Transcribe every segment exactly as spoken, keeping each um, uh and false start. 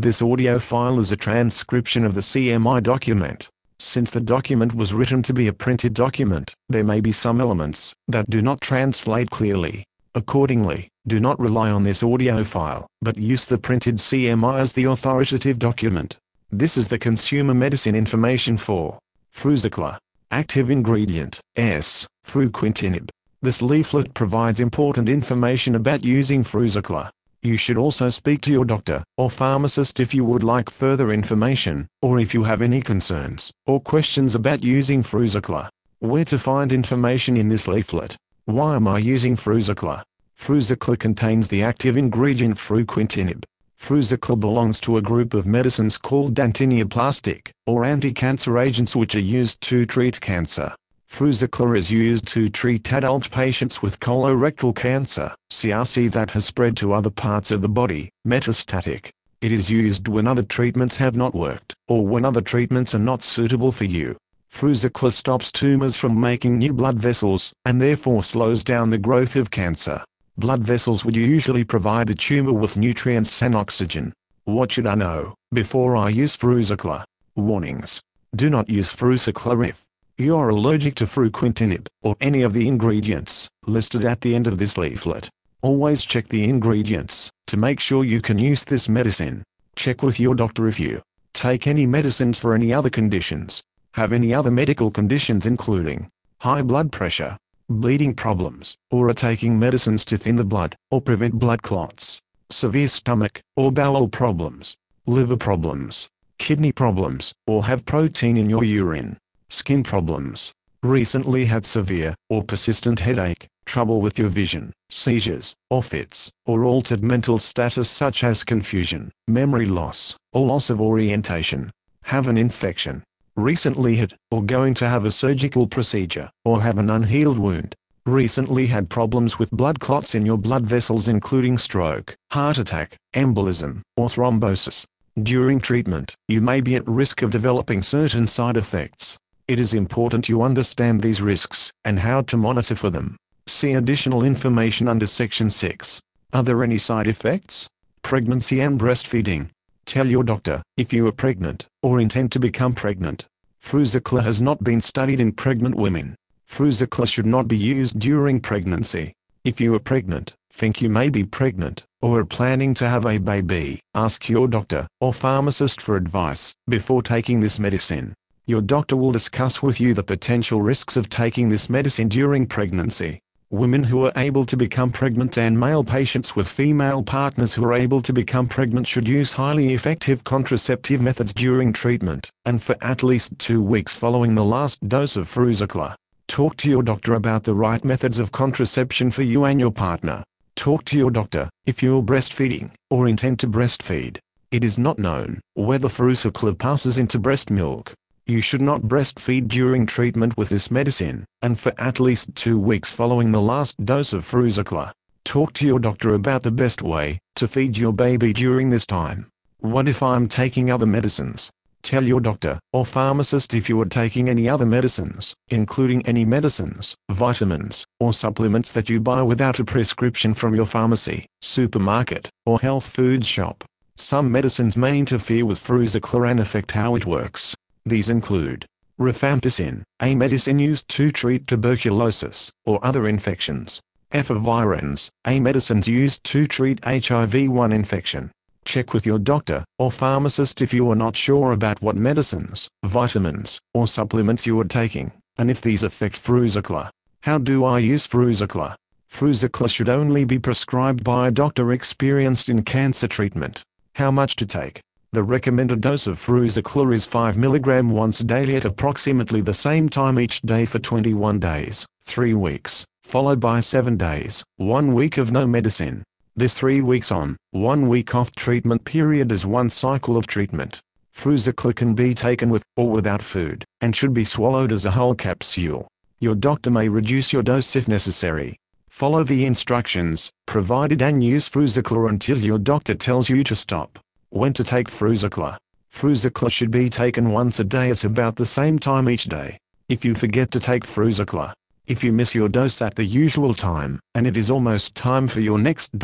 This audio file is a transcription of the C M I document. Since the document was written to be a printed document, there may be some elements that do not translate clearly. Accordingly, do not rely on this audio file, but use the printed C M I as the authoritative document. This is the consumer medicine information for Fruzicla. Active ingredient, S, fruquintinib. This leaflet provides important information about using Fruzicla. You should also speak to your doctor or pharmacist if you would like further information, or if you have any concerns or questions about using Fruzicla. Where to find information in this leaflet? Why am I using Fruzicla? Fruzicla contains the active ingredient fruquintinib. Fruzicla belongs to a group of medicines called antineoplastic, or anti-cancer agents, which are used to treat cancer. Fruzicla is used to treat adult patients with colorectal cancer, C R C that has spread to other parts of the body, metastatic. It is used when other treatments have not worked, or when other treatments are not suitable for you. Fruzicla stops tumors from making new blood vessels, and therefore slows down the growth of cancer. Blood vessels would usually provide a tumor with nutrients and oxygen. What should I know before I use Fruzicla? Warnings. Do not use Fruzicla if you are allergic to fruquintinib, or any of the ingredients listed at the end of this leaflet. Always check the ingredients to make sure you can use this medicine. Check with your doctor if you take any medicines for any other conditions, have any other medical conditions including high blood pressure, bleeding problems, or are taking medicines to thin the blood or prevent blood clots, severe stomach or bowel problems, liver problems, kidney problems, or have protein in your urine, skin problems, recently had severe or persistent headache, trouble with your vision, seizures, or fits, or altered mental status such as confusion, memory loss, or loss of orientation, have an infection, recently had or going to have a surgical procedure, or have an unhealed wound, recently had problems with blood clots in your blood vessels including stroke, heart attack, embolism, or thrombosis. During treatment, you may be at risk of developing certain side effects. It is important you understand these risks and how to monitor for them. See additional information under Section six. Are there any side effects? Pregnancy and breastfeeding. Tell your doctor if you are pregnant or intend to become pregnant. Fruzicla has not been studied in pregnant women. Fruzicla should not be used during pregnancy. If you are pregnant, think you may be pregnant, or are planning to have a baby, ask your doctor or pharmacist for advice before taking this medicine. Your doctor will discuss with you the potential risks of taking this medicine during pregnancy. Women who are able to become pregnant and male patients with female partners who are able to become pregnant should use highly effective contraceptive methods during treatment, and for at least two weeks following the last dose of Fruzicla. Talk to your doctor about the right methods of contraception for you and your partner. Talk to your doctor if you are breastfeeding or intend to breastfeed. It is not known whether Fruzicla passes into breast milk. You should not breastfeed during treatment with this medicine, and for at least two weeks following the last dose of Fruzicla. Talk to your doctor about the best way to feed your baby during this time. What if I'm taking other medicines? Tell your doctor or pharmacist if you are taking any other medicines, including any medicines, vitamins, or supplements that you buy without a prescription from your pharmacy, supermarket, or health food shop. Some medicines may interfere with Fruzicla and affect how it works. These include rifampicin, a medicine used to treat tuberculosis or other infections. Efavirenz, a medicine used to treat H I V one infection. Check with your doctor or pharmacist if you are not sure about what medicines, vitamins, or supplements you are taking, and if these affect Fruzicla. How do I use Fruzicla? Fruzicla should only be prescribed by a doctor experienced in cancer treatment. How much to take? The recommended dose of Fruzicla is five milligrams once daily at approximately the same time each day for twenty-one days, three weeks, followed by seven days, one week of no medicine. This three weeks on, one week off treatment period is one cycle of treatment. Fruzicla can be taken with or without food, and should be swallowed as a whole capsule. Your doctor may reduce your dose if necessary. Follow the instructions provided and use Fruzicla until your doctor tells you to stop. When to take Fruzicla? Fruzicla should be taken once a day at about the same time each day. If you forget to take Fruzicla, if you miss your dose at the usual time, and it is almost time for your next dose,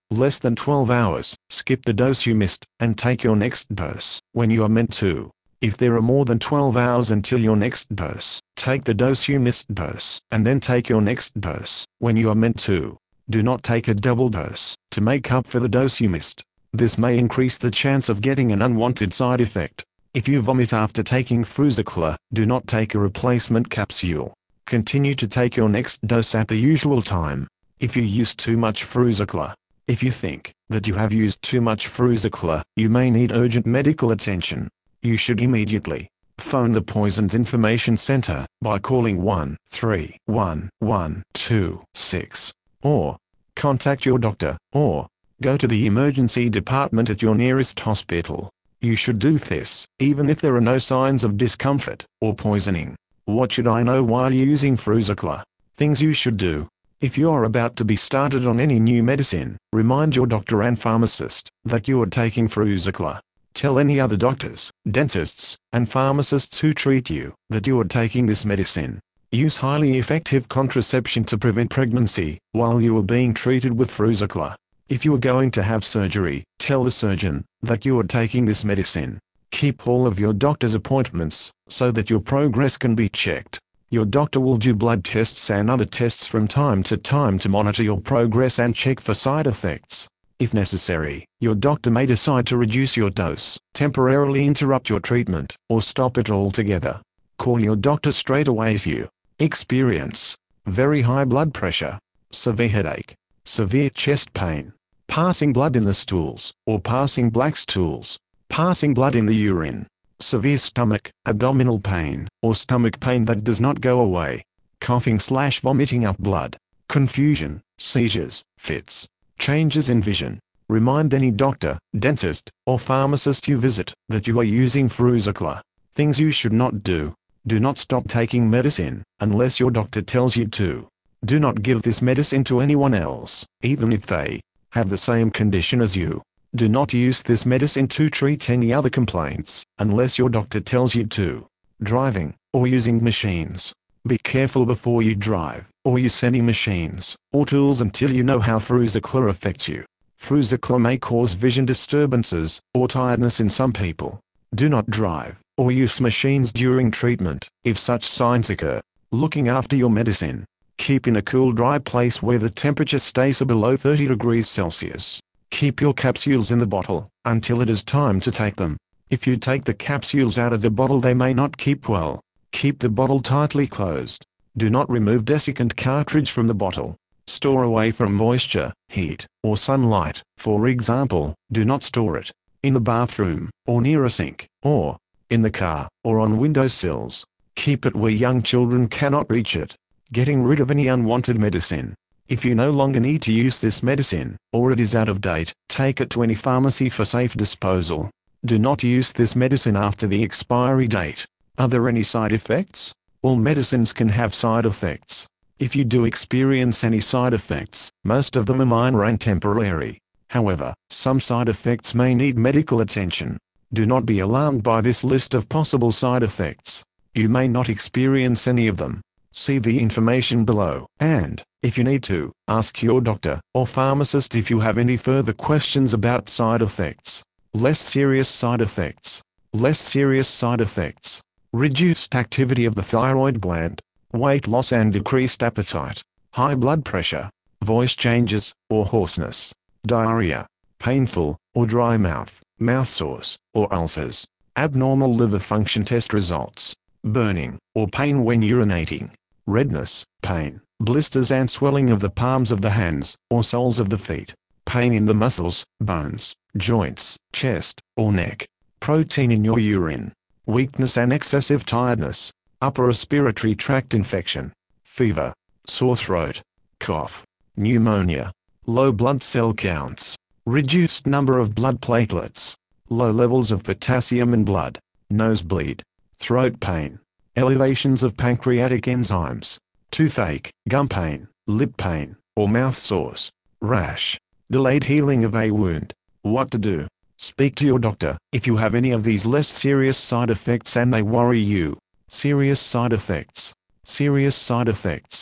Less than twelve hours, skip the dose you missed, and take your next dose when you are meant to. If there are more than twelve hours until your next dose, take the dose you missed dose, and then take your next dose when you are meant to. Do not take a double dose to make up for the dose you missed. This may increase the chance of getting an unwanted side effect. If you vomit after taking Fruzicla, do not take a replacement capsule. Continue to take your next dose at the usual time. If you use too much Fruzicla, if you think that you have used too much Fruzicla, you may need urgent medical attention. You should immediately phone the Poisons Information Center by calling one three one one two six, or contact your doctor, or go to the emergency department at your nearest hospital. You should do this, even if there are no signs of discomfort or poisoning. What should I know while using Fruzicla? Things you should do. If you are about to be started on any new medicine, remind your doctor and pharmacist that you are taking Fruzicla. Tell any other doctors, dentists, and pharmacists who treat you that you are taking this medicine. Use highly effective contraception to prevent pregnancy while you are being treated with Fruzicla. If you are going to have surgery, tell the surgeon that you are taking this medicine. Keep all of your doctor's appointments so that your progress can be checked. Your doctor will do blood tests and other tests from time to time to monitor your progress and check for side effects. If necessary, your doctor may decide to reduce your dose, temporarily interrupt your treatment, or stop it altogether. Call your doctor straight away if you experience very high blood pressure, severe headache, severe chest pain, passing blood in the stools, or passing black stools, passing blood in the urine, severe stomach, abdominal pain, or stomach pain that does not go away, coughing slash vomiting up blood, confusion, seizures, fits, changes in vision. Remind any doctor, dentist, or pharmacist you visit that you are using Fruzicla. Things you should not do. Do not stop taking medicine unless your doctor tells you to. Do not give this medicine to anyone else, even if they have the same condition as you. Do not use this medicine to treat any other complaints unless your doctor tells you to. Driving or using machines. Be careful before you drive or use any machines or tools until you know how Fruzicla affects you. Fruzicla may cause vision disturbances or tiredness in some people. Do not drive or use machines during treatment if such signs occur. Looking after your medicine. Keep in a cool, dry place where the temperature stays below thirty degrees Celsius. Keep your capsules in the bottle until it is time to take them. If you take the capsules out of the bottle, they may not keep well. Keep the bottle tightly closed. Do not remove desiccant cartridge from the bottle. Store away from moisture, heat, or sunlight. For example, do not store it in the bathroom, or near a sink, or in the car, or on windowsills. Keep it where young children cannot reach it. Getting rid of any unwanted medicine. If you no longer need to use this medicine, or it is out of date, take it to any pharmacy for safe disposal. Do not use this medicine after the expiry date. Are there any side effects? All medicines can have side effects. If you do experience any side effects, most of them are minor and temporary. However, some side effects may need medical attention. Do not be alarmed by this list of possible side effects. You may not experience any of them. See the information below, and, if you need to, ask your doctor or pharmacist if you have any further questions about side effects. Less serious side effects. Less serious side effects. Reduced activity of the thyroid gland, weight loss and decreased appetite, high blood pressure, voice changes or hoarseness, diarrhea, painful or dry mouth, mouth sores or ulcers, abnormal liver function test results, burning or pain when urinating, redness, pain, blisters and swelling of the palms of the hands or soles of the feet, pain in the muscles, bones, joints, chest, or neck, protein in your urine, weakness and excessive tiredness, upper respiratory tract infection, fever, sore throat, cough, pneumonia, low blood cell counts, reduced number of blood platelets, low levels of potassium in blood, nosebleed, throat pain, elevations of pancreatic enzymes, toothache, gum pain, lip pain, or mouth sores, rash, delayed healing of a wound. What to do? Speak to your doctor if you have any of these less serious side effects and they worry you. Serious side effects. Serious side effects.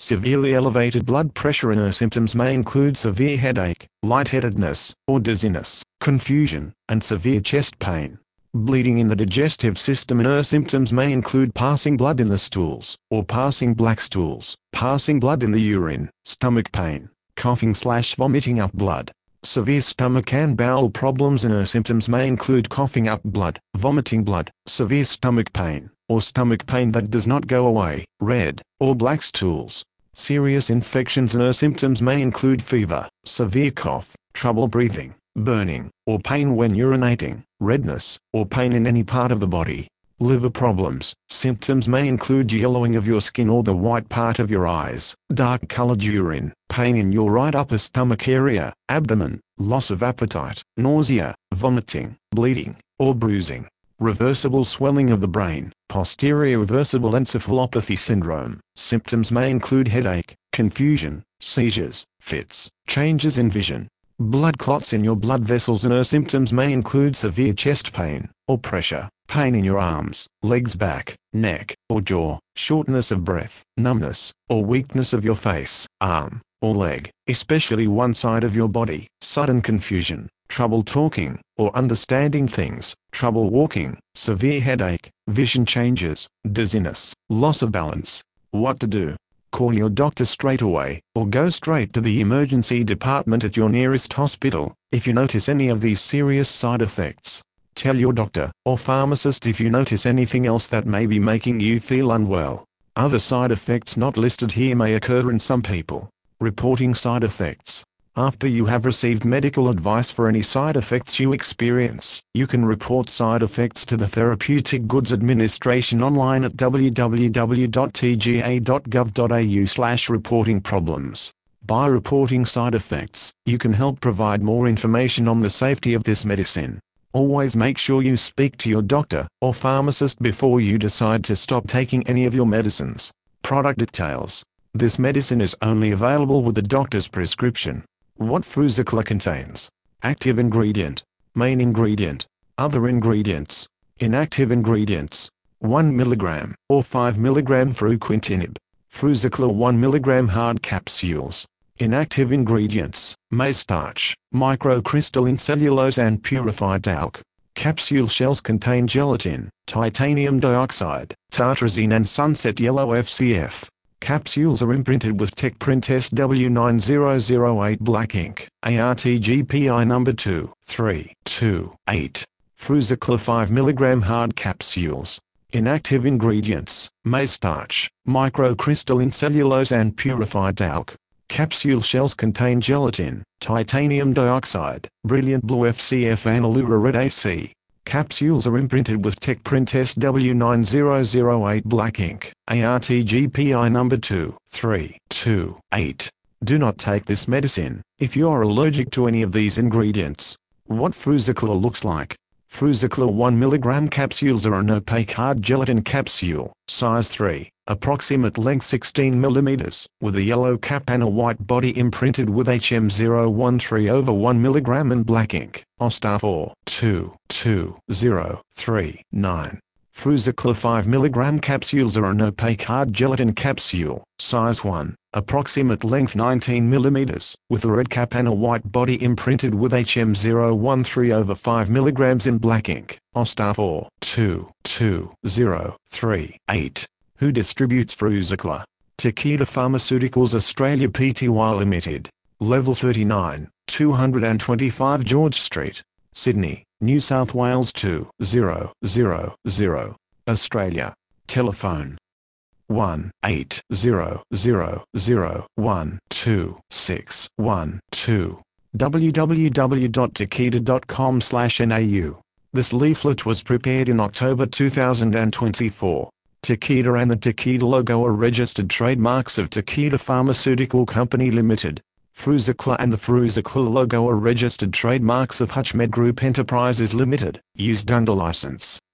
Severely elevated blood pressure and her symptoms may include severe headache, lightheadedness, or dizziness, confusion, and severe chest pain. Bleeding in the digestive system and her symptoms may include passing blood in the stools, or passing black stools, passing blood in the urine, stomach pain, coughing slash vomiting up blood. Severe stomach and bowel problems and her symptoms may include coughing up blood, vomiting blood, severe stomach pain, or stomach pain that does not go away, red, or black stools. Serious infections and her symptoms may include fever, severe cough, trouble breathing, burning, or pain when urinating, redness, or pain in any part of the body. Liver problems. Symptoms may include yellowing of your skin or the white part of your eyes, dark-colored urine, pain in your right upper stomach area, abdomen, loss of appetite, nausea, vomiting, bleeding, or bruising. Reversible swelling of the brain. Posterior reversible encephalopathy syndrome. Symptoms may include headache, confusion, seizures, fits, changes in vision. Blood clots in your blood vessels and her symptoms may include severe chest pain, or pressure, pain in your arms, legs, back, neck, or jaw, shortness of breath, numbness, or weakness of your face, arm, or leg, especially one side of your body, sudden confusion, trouble talking, or understanding things, trouble walking, severe headache, vision changes, dizziness, loss of balance. What to do? Call your doctor straight away, or go straight to the emergency department at your nearest hospital, if you notice any of these serious side effects. Tell your doctor, or pharmacist if you notice anything else that may be making you feel unwell. Other side effects not listed here may occur in some people. Reporting side effects. After you have received medical advice for any side effects you experience, you can report side effects to the Therapeutic Goods Administration online at w w w dot t g a dot gov dot a u slash reporting problems. By reporting side effects, you can help provide more information on the safety of this medicine. Always make sure you speak to your doctor or pharmacist before you decide to stop taking any of your medicines. Product details. This medicine is only available with the doctor's prescription. What Fruzicla contains. Active ingredient. Main ingredient. Other ingredients. Inactive ingredients. one milligram or five milligram fruquintinib. Fruzicla one milligram hard capsules. Inactive ingredients. Maize starch, microcrystalline cellulose and purified talc. Capsule shells contain gelatin, titanium dioxide, tartrazine and sunset yellow F C F. Capsules are imprinted with TechPrint S W nine zero zero eight black ink, A R T G P I number two three two eight. Fruzicla five milligram hard capsules. Inactive ingredients, maize starch, microcrystalline cellulose and purified talc. Capsule shells contain gelatin, titanium dioxide, brilliant blue F C F and Allura red A C. Capsules are imprinted with TechPrint S W nine zero zero eight black ink, A R T G P I number two three two eight. Do not take this medicine if you are allergic to any of these ingredients. What Fruzicla looks like. Fruzicla one milligram capsules are an opaque hard gelatin capsule, size three, approximate length sixteen millimeters, with a yellow cap and a white body imprinted with H M zero one three over one milligram in black ink, O S T A four two two zero three nine. Fruzicla five milligram capsules are an opaque hard gelatin capsule, size one, approximate length nineteen millimeters, with a red cap and a white body imprinted with H M zero one three over five milligrams in black ink, O S T A four two two zero three eight. Who distributes Fruzicla? Takeda Pharmaceuticals Australia Pty Limited. Level thirty-nine, two twenty-five George Street, Sydney, New South Wales two zero zero zero. Australia. Telephone one eight zero zero zero one two six one two. w w w dot takeda dot com slash n a u. This leaflet was prepared in October two thousand twenty-four. Takeda and the Takeda logo are registered trademarks of Takeda Pharmaceutical Company Limited. Fruzicla and the Fruzicla logo are registered trademarks of Hutchmed Group Enterprises Limited, used under license.